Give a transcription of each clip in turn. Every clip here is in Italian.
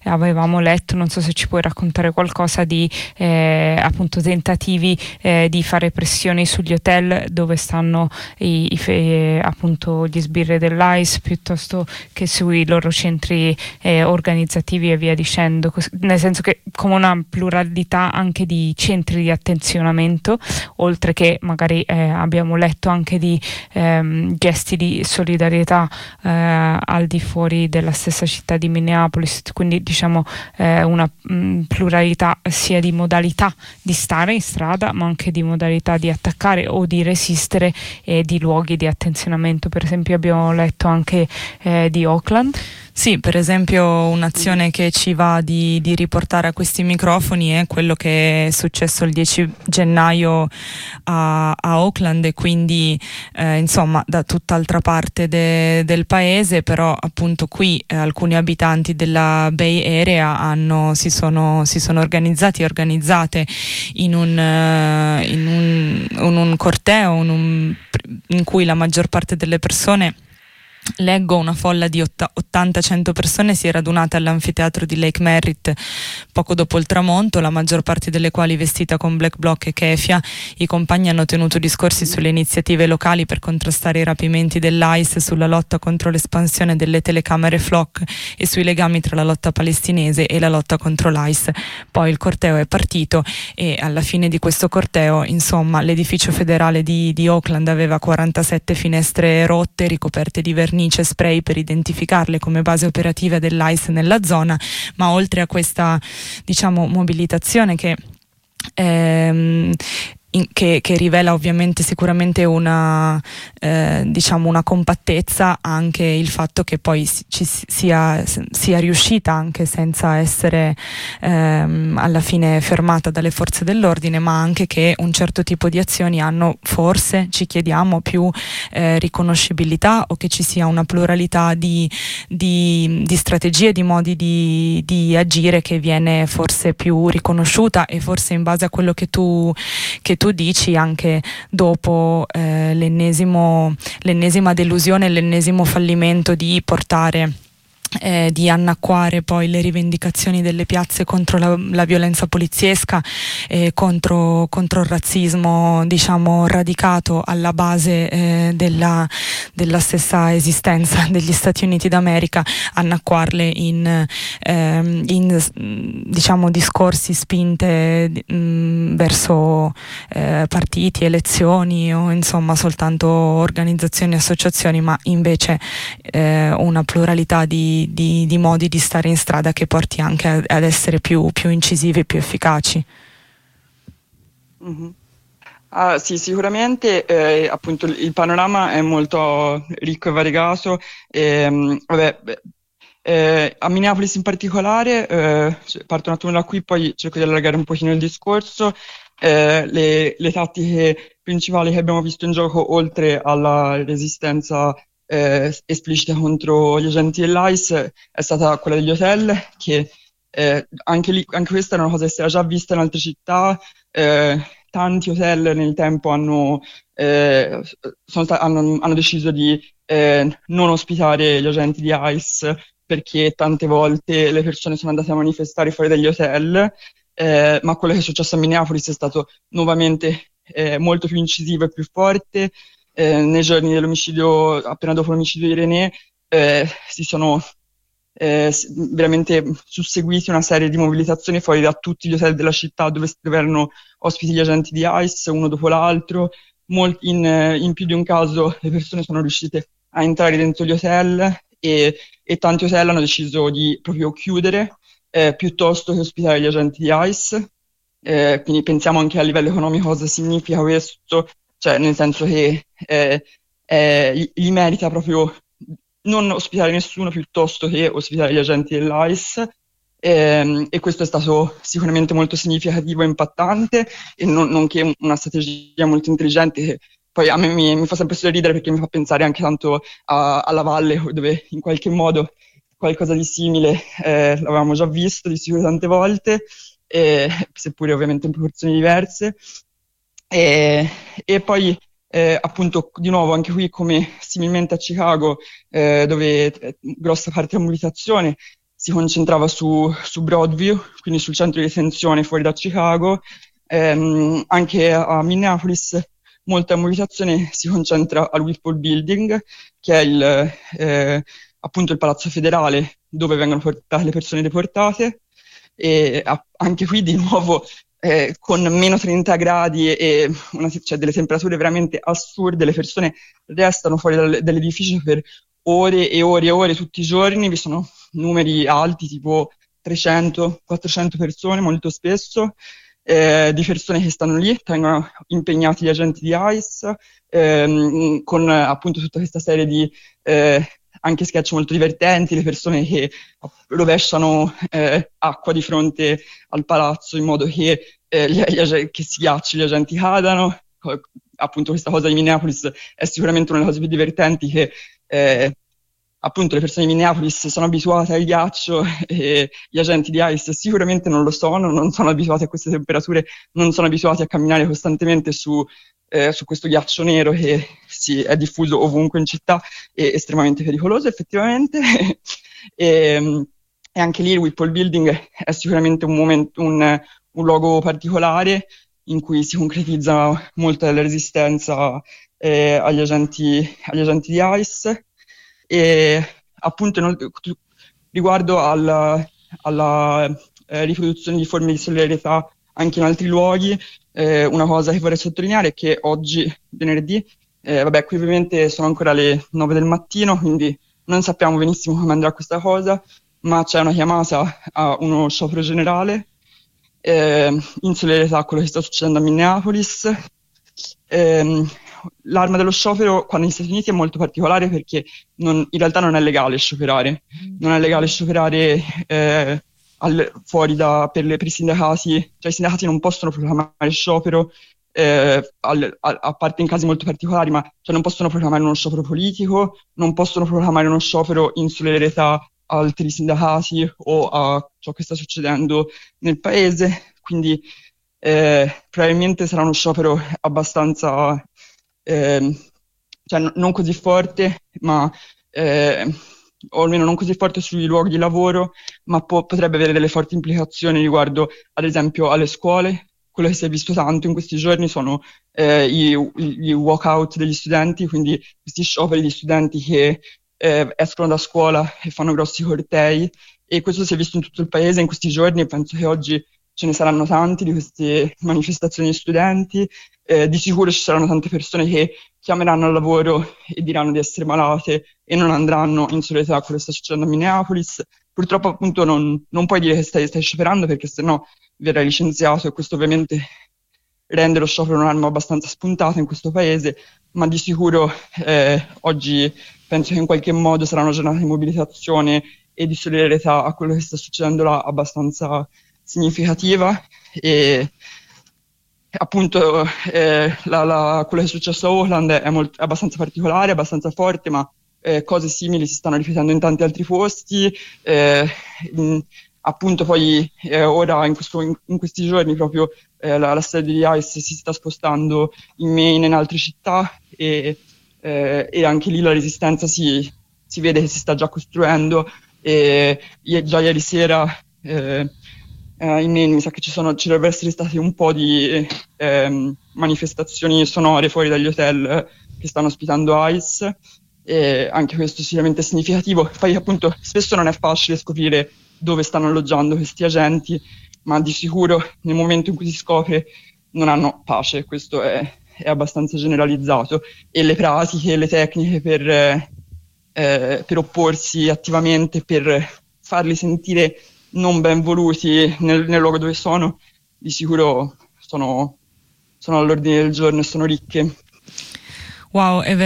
avevamo letto. Non so se ci puoi raccontare qualcosa di appunto tentativi di fare pressioni sugli hotel dove stanno appunto gli sbirri dell'ICE, piuttosto che sui loro centri organizzativi e via dicendo, nel senso che come una pluralità anche di centri di attenzionamento, oltre che magari abbiamo letto anche di gesti di solidarietà al di fuori della stessa città di Minneapolis, quindi diciamo una pluralità sia di modalità di stare in strada, ma anche di modalità di attaccare o di resistere, e di luoghi di attenzionamento. Per esempio abbiamo letto anche di Oakland. Sì, per esempio un'azione che ci va di riportare a questi microfoni è quello che è successo il 10 gennaio a Oakland, e quindi insomma da tutt'altra parte del paese, però appunto qui alcuni abitanti della Bay Area si sono organizzati e organizzate in un corteo in cui la maggior parte delle persone, leggo una folla di 80-100 persone, si è radunata all'anfiteatro di Lake Merritt poco dopo il tramonto, la maggior parte delle quali vestita con black bloc e keffia. I compagni hanno tenuto discorsi sulle iniziative locali per contrastare i rapimenti dell'ICE, sulla lotta contro l'espansione delle telecamere FLOC e sui legami tra la lotta palestinese e la lotta contro l'ICE. Poi il corteo è partito e alla fine di questo corteo, insomma, l'edificio federale di Oakland aveva 47 finestre rotte ricoperte di vernice spray per identificarle come base operativa dell'ICE nella zona. Ma oltre a questa, diciamo, mobilitazione che rivela ovviamente sicuramente una compattezza, anche il fatto che poi ci sia riuscita, anche senza essere alla fine fermata dalle forze dell'ordine, ma anche che un certo tipo di azioni hanno, forse ci chiediamo, più riconoscibilità, o che ci sia una pluralità di strategie, di modi di agire che viene forse più riconosciuta, e forse in base a quello che tu dici, anche dopo l'ennesima delusione, l'ennesimo fallimento di portare di annacquare poi le rivendicazioni delle piazze contro la violenza poliziesca, contro il razzismo, diciamo, radicato alla base della stessa esistenza degli Stati Uniti d'America, annacquarle in diciamo discorsi, spinte verso partiti, elezioni, o insomma soltanto organizzazioni e associazioni, ma invece una pluralità di modi di stare in strada che porti anche ad essere più incisivi e più efficaci. Mm-hmm. Sì, sicuramente appunto il panorama è molto ricco e variegato. A Minneapolis in particolare, parto un attimo da qui, poi cerco di allargare un pochino il discorso. Le tattiche principali che abbiamo visto in gioco, oltre alla resistenza esplicita contro gli agenti dell'ICE, è stata quella degli hotel, che anche questa è una cosa che si era già vista in altre città. Tanti hotel nel tempo hanno deciso di non ospitare gli agenti di ICE, perché tante volte le persone sono andate a manifestare fuori dagli hotel, ma quello che è successo a Minneapolis è stato nuovamente molto più incisivo e più forte. Nei giorni dell'omicidio, appena dopo l'omicidio di René, si sono veramente susseguiti una serie di mobilitazioni fuori da tutti gli hotel della città dove erano ospiti gli agenti di ICE, uno dopo l'altro. In più di un caso le persone sono riuscite a entrare dentro gli hotel, e tanti hotel hanno deciso di proprio chiudere piuttosto che ospitare gli agenti di ICE. Quindi pensiamo anche a livello economico cosa significa questo, cioè nel senso che gli merita proprio non ospitare nessuno piuttosto che ospitare gli agenti dell'ICE, e questo è stato sicuramente molto significativo e impattante, e nonché una strategia molto intelligente, che poi a me mi fa sempre sorridere, perché mi fa pensare anche tanto alla Valle, dove in qualche modo qualcosa di simile l'avevamo già visto di sicuro tante volte, seppure ovviamente in proporzioni diverse. E poi appunto di nuovo anche qui, come similmente a Chicago, dove grossa parte della mobilitazione si concentrava su Broadview, quindi sul centro di detenzione fuori da Chicago. Anche a Minneapolis molta mobilitazione si concentra al Whipple Building, che è appunto il palazzo federale dove vengono portate le persone deportate, e anche qui di nuovo con meno 30 gradi e cioè delle temperature veramente assurde, le persone restano fuori dall'edificio per ore e ore e ore tutti i giorni. Vi sono numeri alti, tipo 300-400 persone molto spesso, di persone che stanno lì, vengono impegnati gli agenti di ICE, con appunto tutta questa serie di anche sketch molto divertenti, le persone che rovesciano acqua di fronte al palazzo in modo che si ghiacci, gli agenti cadano. Appunto questa cosa di Minneapolis è sicuramente una delle cose più divertenti, che appunto le persone di Minneapolis sono abituate al ghiaccio e gli agenti di ICE sicuramente non lo sono, non sono abituati a queste temperature, non sono abituati a camminare costantemente su questo ghiaccio nero che è diffuso ovunque in città, e estremamente pericoloso effettivamente. e anche lì il Whipple Building è sicuramente un luogo particolare in cui si concretizza molta della resistenza agli agenti di ICE. E appunto riguardo alla riproduzione di forme di solidarietà anche in altri luoghi, una cosa che vorrei sottolineare è che oggi, venerdì, qui ovviamente sono ancora le 9 del mattino, quindi non sappiamo benissimo come andrà questa cosa, ma c'è una chiamata a uno sciopero generale in solidarietà a quello che sta succedendo a Minneapolis. L'arma dello sciopero qua negli Stati Uniti è molto particolare perché in realtà non è legale scioperare, non è legale scioperare fuori per i sindacati, cioè i sindacati non possono proclamare sciopero, a parte in casi molto particolari, ma cioè non possono proclamare uno sciopero politico, non possono proclamare uno sciopero in solidarietà a altri sindacati o a ciò che sta succedendo nel paese. Quindi probabilmente sarà uno sciopero abbastanza cioè non così forte, ma o almeno non così forte sui luoghi di lavoro, ma potrebbe avere delle forti implicazioni riguardo ad esempio alle scuole. Quello che si è visto tanto in questi giorni sono i walkout degli studenti, quindi questi scioperi di studenti che escono da scuola e fanno grossi cortei, e questo si è visto in tutto il paese in questi giorni, e penso che oggi ce ne saranno tanti di queste manifestazioni di studenti. Di sicuro ci saranno tante persone che chiameranno al lavoro e diranno di essere malate e non andranno in solidarietà a quello che sta succedendo a Minneapolis. Purtroppo appunto non puoi dire che stai scioperando, perché sennò verrai licenziato, e questo ovviamente rende lo sciopero un'arma abbastanza spuntata in questo paese, ma di sicuro oggi penso che in qualche modo sarà una giornata di mobilitazione e di solidarietà a quello che sta succedendo là abbastanza significativa. E appunto quello che è successo a Oakland è abbastanza particolare, abbastanza forte, ma cose simili si stanno ripetendo in tanti altri posti. Appunto poi ora in questi giorni proprio la sede di ICE si sta spostando in Maine e in altre città, e anche lì la resistenza si vede che si sta già costruendo. E già ieri sera in Maine mi sa che ci dovrebbero essere state un po' di manifestazioni sonore fuori dagli hotel che stanno ospitando ICE, e anche questo sicuramente è significativo. Poi appunto spesso non è facile scoprire dove stanno alloggiando questi agenti, ma di sicuro nel momento in cui si scopre non hanno pace, questo è abbastanza generalizzato, e le pratiche, le tecniche per opporsi attivamente, per farli sentire non ben voluti nel luogo dove sono, di sicuro sono all'ordine del giorno e sono ricche. Wow, è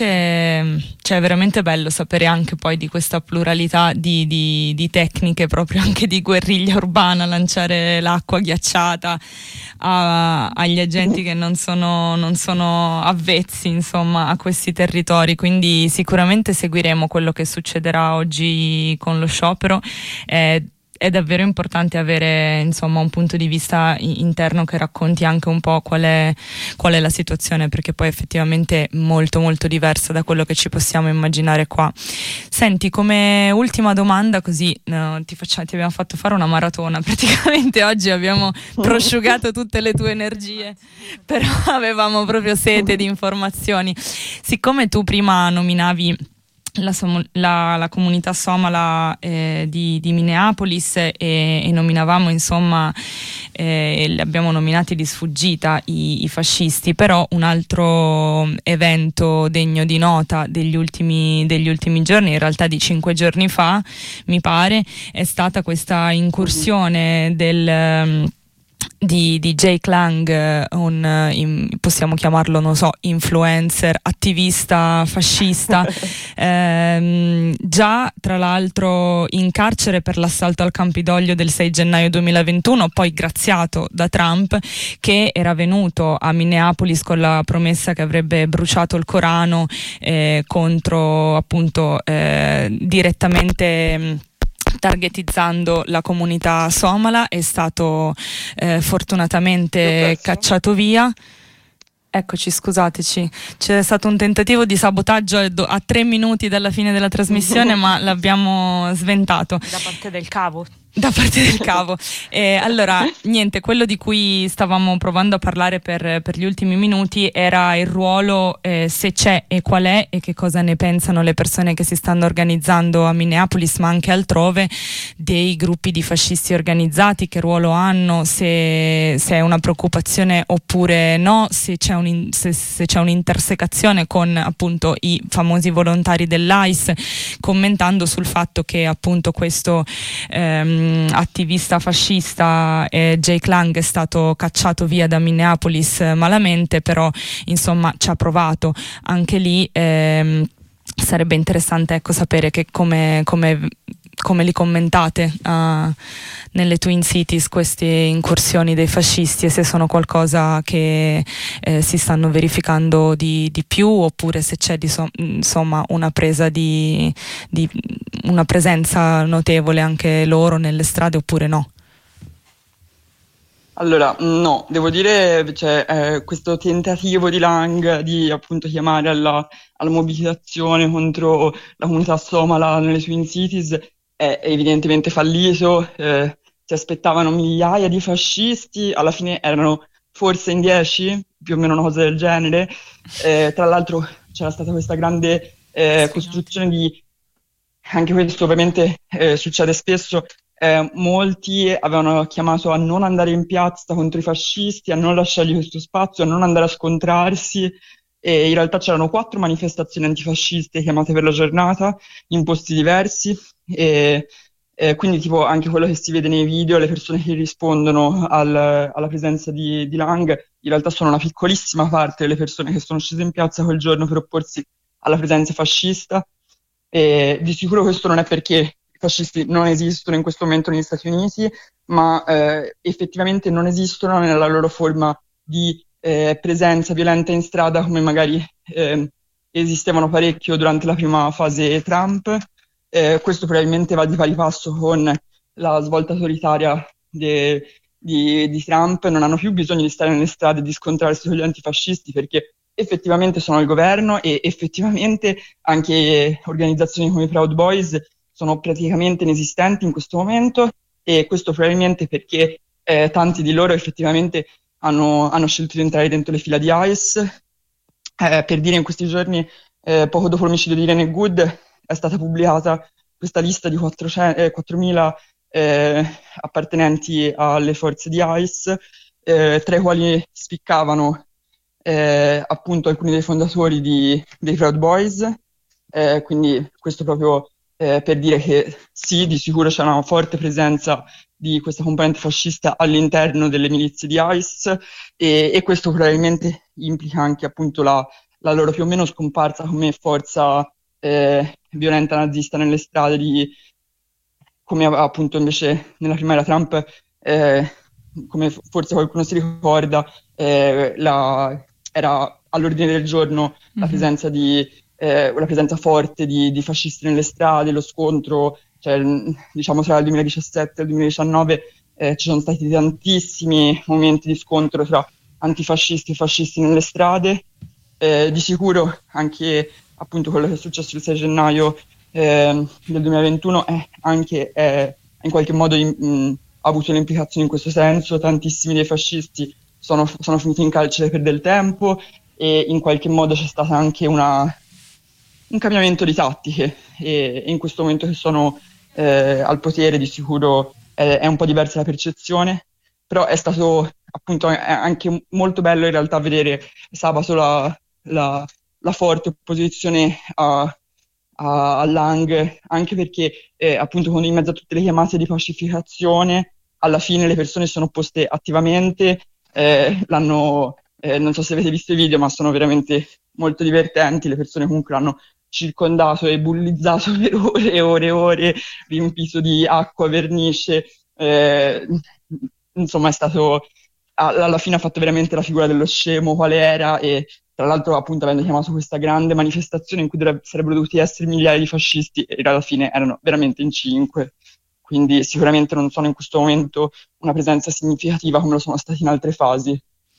veramente bello sapere anche poi di questa pluralità di tecniche, proprio anche di guerriglia urbana, lanciare l'acqua ghiacciata agli agenti che non sono avvezzi, insomma, a questi territori. Quindi sicuramente seguiremo quello che succederà oggi con lo sciopero. È è davvero importante avere insomma un punto di vista interno che racconti anche un po' qual è la situazione, perché poi effettivamente è molto molto diversa da quello che ci possiamo immaginare qua. Senti, come ultima domanda, così ti abbiamo fatto fare una maratona praticamente oggi, abbiamo prosciugato tutte le tue energie, però avevamo proprio sete di informazioni. Siccome tu prima nominavi la comunità somala di Minneapolis e nominavamo insomma li abbiamo nominati di sfuggita i fascisti, però un altro evento degno di nota degli ultimi giorni, in realtà di 5 giorni fa mi pare, è stata questa incursione di Jake Lang, possiamo chiamarlo, non so, influencer, attivista fascista, già tra l'altro in carcere per l'assalto al Campidoglio del 6 gennaio 2021, poi graziato da Trump, che era venuto a Minneapolis con la promessa che avrebbe bruciato il Corano contro appunto direttamente targetizzando la comunità somala. È stato fortunatamente cacciato via. Eccoci, scusateci, c'è stato un tentativo di sabotaggio a 3 minuti dalla fine della trasmissione, ma l'abbiamo sventato. Da parte del cavo. Allora, niente, quello di cui stavamo provando a parlare per gli ultimi minuti era il ruolo, se c'è e qual è, e che cosa ne pensano le persone che si stanno organizzando a Minneapolis ma anche altrove, dei gruppi di fascisti organizzati, che ruolo hanno, se è una preoccupazione oppure no, se c'è un'intersecazione con appunto i famosi volontari dell'ICE, commentando sul fatto che appunto questo attivista fascista Jake Lang è stato cacciato via da Minneapolis malamente, però insomma ci ha provato anche lì. Sarebbe interessante, ecco, sapere che come li commentate nelle Twin Cities queste incursioni dei fascisti, e se sono qualcosa che si stanno verificando di più, oppure se c'è insomma una presenza notevole anche loro nelle strade, oppure no. Allora, no, devo dire, questo tentativo di Lang di appunto chiamare alla mobilitazione contro la comunità somala nelle Twin Cities è evidentemente fallito. Si aspettavano migliaia di fascisti, alla fine erano forse in 10, più o meno una cosa del genere. Tra l'altro c'era stata questa grande costruzione di... Anche questo ovviamente succede spesso. Molti avevano chiamato a non andare in piazza contro i fascisti, a non lasciargli questo spazio, a non andare a scontrarsi, e in realtà c'erano 4 manifestazioni antifasciste chiamate per la giornata in posti diversi, e quindi tipo anche quello che si vede nei video, le persone che rispondono alla presenza di Lang in realtà sono una piccolissima parte delle persone che sono scese in piazza quel giorno per opporsi alla presenza fascista. E di sicuro questo non è perché fascisti non esistono in questo momento negli Stati Uniti, ma effettivamente non esistono nella loro forma di presenza violenta in strada, come magari esistevano parecchio durante la prima fase Trump. Questo probabilmente va di pari passo con la svolta autoritaria di Trump. Non hanno più bisogno di stare nelle strade e di scontrarsi con gli antifascisti, perché effettivamente sono al governo, e effettivamente anche organizzazioni come i Proud Boys sono praticamente inesistenti in questo momento, e questo probabilmente perché tanti di loro effettivamente hanno scelto di entrare dentro le fila di ICE. Per dire, in questi giorni, poco dopo l'omicidio di Irene Good, è stata pubblicata questa lista di 4.000 appartenenti alle forze di ICE, tra i quali spiccavano appunto alcuni dei fondatori dei Proud Boys. Quindi questo proprio per dire che sì, di sicuro c'è una forte presenza di questa componente fascista all'interno delle milizie di ICE, e questo probabilmente implica anche appunto la loro più o meno scomparsa come forza violenta nazista nelle strade, come appunto invece nella prima era Trump, come forse qualcuno si ricorda, era all'ordine del giorno la presenza forte di fascisti nelle strade, lo scontro cioè, diciamo tra il 2017 e il 2019 ci sono stati tantissimi momenti di scontro tra antifascisti e fascisti nelle strade. Di sicuro anche appunto quello che è successo il 6 gennaio del 2021 in qualche modo ha avuto le implicazioni in questo senso. Tantissimi dei fascisti sono finiti in carcere per del tempo e in qualche modo c'è stato anche un cambiamento di tattiche e in questo momento che sono al potere di sicuro è un po' diversa la percezione, però è stato appunto anche molto bello in realtà vedere sabato la forte opposizione a Lang, anche perché appunto in mezzo a tutte le chiamate di pacificazione alla fine le persone sono opposte attivamente, non so se avete visto i video, ma sono veramente molto divertenti. Le persone comunque l'hanno circondato e bullizzato per ore e ore e ore, riempito di acqua, vernice, insomma è stato, alla fine ha fatto veramente la figura dello scemo quale era, e tra l'altro appunto avendo chiamato questa grande manifestazione in cui sarebbero dovuti essere migliaia di fascisti e alla fine erano veramente in 5, quindi sicuramente non sono in questo momento una presenza significativa come lo sono stati in altre fasi.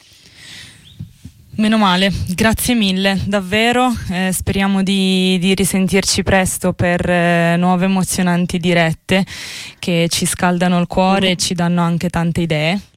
Meno male, grazie mille, davvero, speriamo di risentirci presto per nuove emozionanti dirette che ci scaldano il cuore e ci danno anche tante idee.